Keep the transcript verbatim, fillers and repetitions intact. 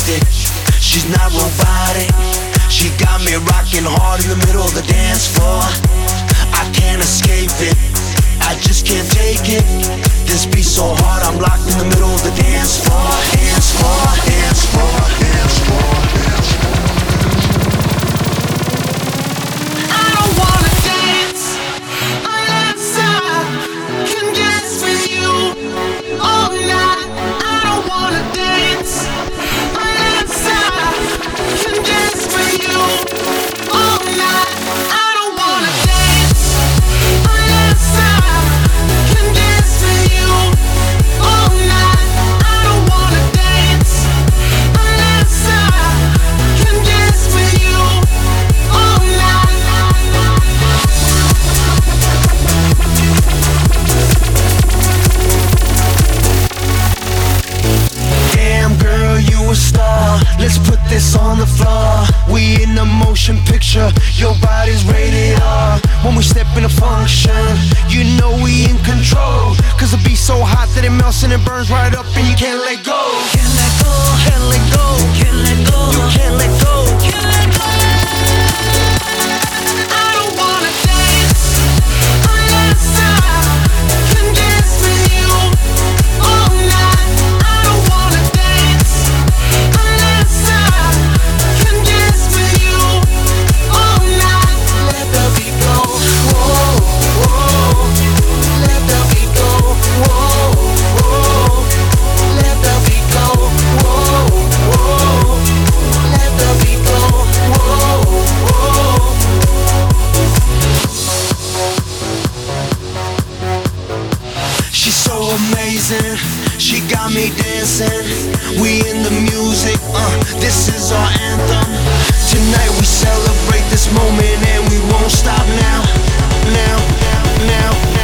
realistic. She's not robotic. She got me rocking hard in the middle of the dance floor. I can't escape it, I just can't take it. This beat so hard, I'm locked in the middle of the dance floor. Dance floor, dance floor, dance floor, dance floor. I don't wanna dance unless I can dance with you all night. I don't wanna dance unless I can dance with you all night. I don't wanna dance unless I can dance with you all night. I don't wanna dance unless I can dance with you all night. Damn girl, you a star. Let's put this on the floor. We in a motion picture, your body's rated R. When we step in a function, you know we in control. Cause the beat's so hot that it melts and it burns right up and you can't let go. Can't let go, can't let go, can't let go, you can't let go, can't let go. I don't wanna dance unless I can dance with you all night. I don't wanna dance unless I can dance with you all night. Let the beat go, whoa, whoa. Let the beat go, whoa, whoa. Let the beat go, whoa, whoa. Let the beat go, whoa, whoa. She's so amazing, she got me dancing. We in the music, uh, this is our anthem. Tonight we celebrate this moment and we won't stop now, now, now, now.